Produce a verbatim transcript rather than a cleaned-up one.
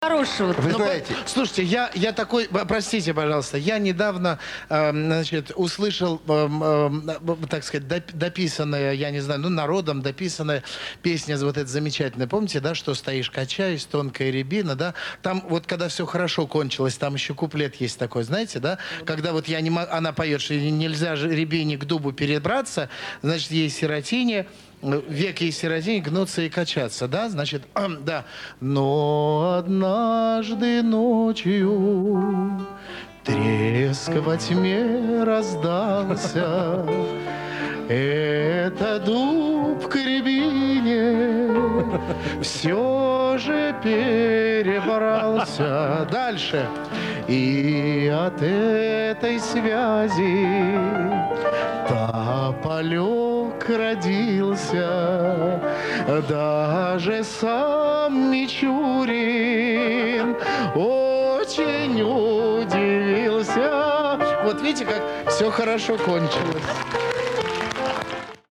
Хорошего. Вы Ну, знаете, слушайте, я, я такой, простите, пожалуйста, я недавно, э, значит, услышал, э, э, так сказать, доп- дописанная, я не знаю, ну, народом дописанная песня, вот эта замечательная, помните, да, что стоишь, качаюсь, тонкая рябина, да, там вот, когда все хорошо кончилось, там еще куплет есть такой, знаете, да, когда вот я не могу, она поет, что нельзя же рябине к дубу перебраться, значит, ей сиротине, век ей сиротине гнуться и качаться, да, значит, да. Но однажды ночью треск во тьме раздался. Это дуб к рябине все же перебрался. Дальше. И от этой связи тополек родился, даже сам Мичурин очень удивился. Вот видите, как все хорошо кончилось.